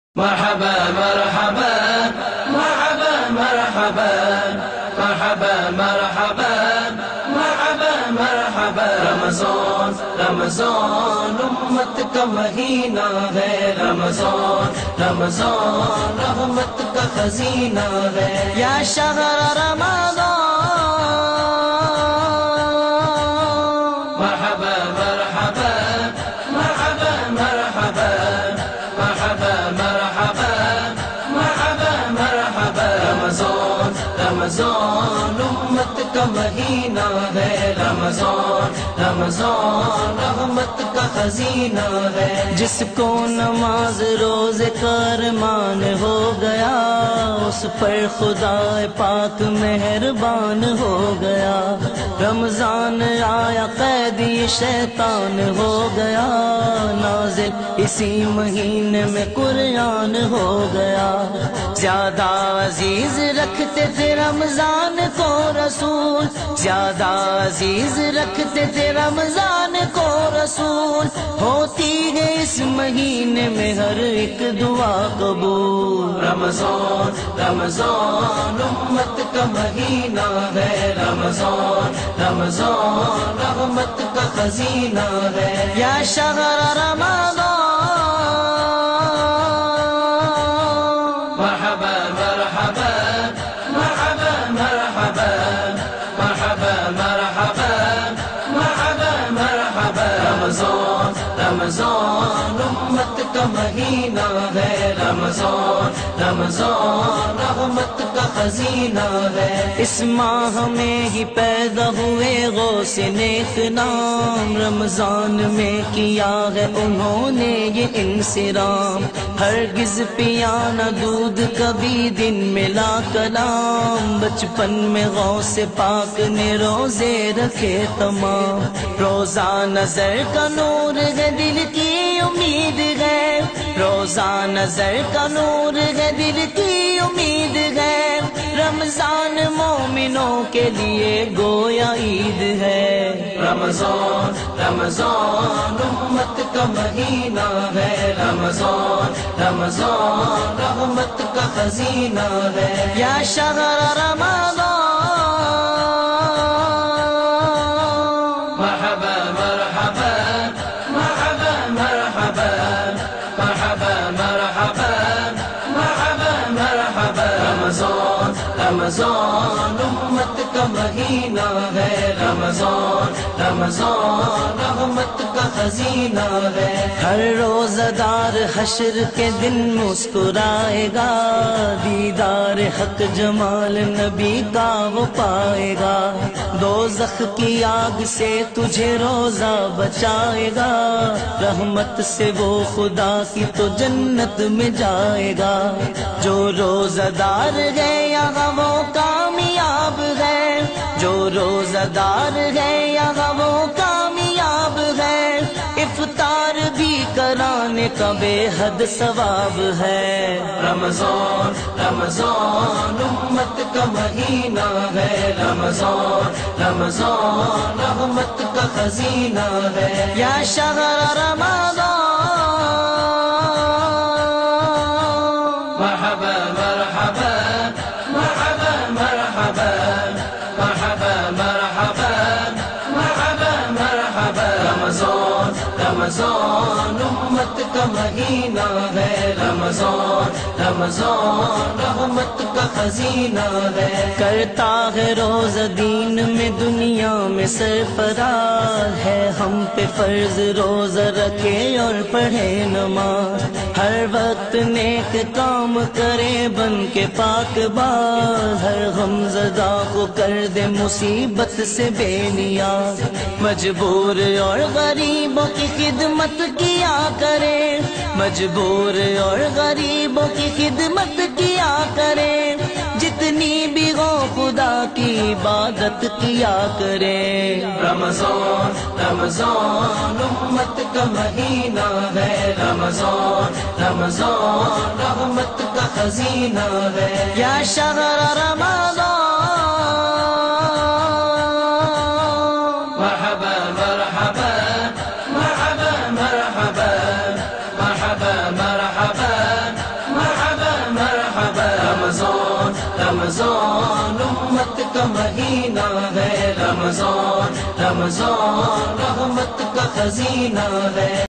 مرحبا مرحبا مرحبا مرحبا مرحبا مرحبا مرحبا مرحبا رمضان رمضان امت کا مہینہ ہے، رمضان رمضان رحمت کا خزینہ ہے، یا شہر رمضان مرحبا مرحبا مرحبا مرحبا مرحبا مرحبا مرحبا مرحبا رمضان رمضان امت کا مہینہ ہے، رمضان رمضان رحمت کا خزینہ ہے، جس کو نماز روز کا ارمان ہو گیا اس پر خدا پاک مہربان ہو گیا، رمضان آیا قیدی شیطان ہو گیا، نازل اسی مہینے میں قرآن ہو گیا، زیادہ عزیز رکھتے تھے رمضان کو رسول، زیادہ عزیز رکھتے تھے رمضان کو رسول، ہوتی ہے اس مہینے میں ہر ایک دعا قبول، رمضان رمضان امت کا مہینہ ہے، رمضان رمضان رحمت کا خزینہ ہے، یا شہر رمضان مرحبا مرحبا مرحبا مرحبا مرحبا مرحبا مرحبا مرحبا رمضان رمضان امت کا مہینہ ہے، رمضان رمضان رحمت کا خزینہ ہے، اس ماہ میں ہی پیدا ہوئے غوث نیک نام، رمضان میں کیا ہے انہوں نے یہ انصرام، ہرگز پیا نہ دودھ کبھی دن ملا کلام، بچپن میں غوث پاک نے روزے رکھے تمام، روزہ نظر کا نور ہے دل کی امید ہے، روزہ نظر کا نور ہے دل کی امید ہے، رمضان مومنوں کے لیے گویا عید ہے، رمضان رمضان امت کا مہینہ ہے، رمضان رمضان رحمت کا خزینہ ہے، یا شہر رمضان مرحبا مرحبا مرحبا مرحبا مرحبا مرحبا مرحبا مرحبا رمضان رمضان امت کا مہینہ ہے، رمضان رمضان رحمت کا خزینہ ہے، ہر روزہ دار حشر کے دن مسکرائے گا، دیدار حق جمال نبی کا وہ پائے گا، دوزخ کی آگ سے تجھے روزہ بچائے گا، رحمت سے وہ خدا کی تو جنت میں جائے گا، جو روزہ دار ہے یہاں وہ کامیاب ہے، جو روزہ دار ہے یہاں وہ کامیاب ہے، افطار بھی کرانے کا بے حد ثواب ہے، رمضان رمضان امت کا مہینہ ہے، رمضان رمضان رحمت کا خزینہ ہے، یا شہر رمضان مرحبا مرحبا مرحبا مرحبا مرحبا مرحبا مرحبا مرحبا رمضان رمضان امت کا مہینہ ہے، رمضان رمضان رحمت کا خزینہ ہے، کرتا ہے روزہ دین میں دنیا میں سرفراز ہے، ہم پہ فرض روزہ رکھے اور پڑھے نماز، ہر وقت نیک کام کرے بن کے پاک باز، ہر غم زدہ کو کر دے مصیبت سے بے نیاز، مجبور اور غریبوں کی خدمت کیا کرے، مجبور اور غریبوں کی خدمت کیا کرے، جتنی بھی ہو خدا کی عبادت کیا کرے، رمضان رمضان امت کا مہینہ ہے، رمضان رمضان رحمت کا خزینہ ہے، یا شہر رمضان مرحبا مرحبا مرحبا مرحبا مرحبا مرحبا رمضان امت کا مہینہ ہے، رمضان رمضان رحمت کا خزینہ ہے۔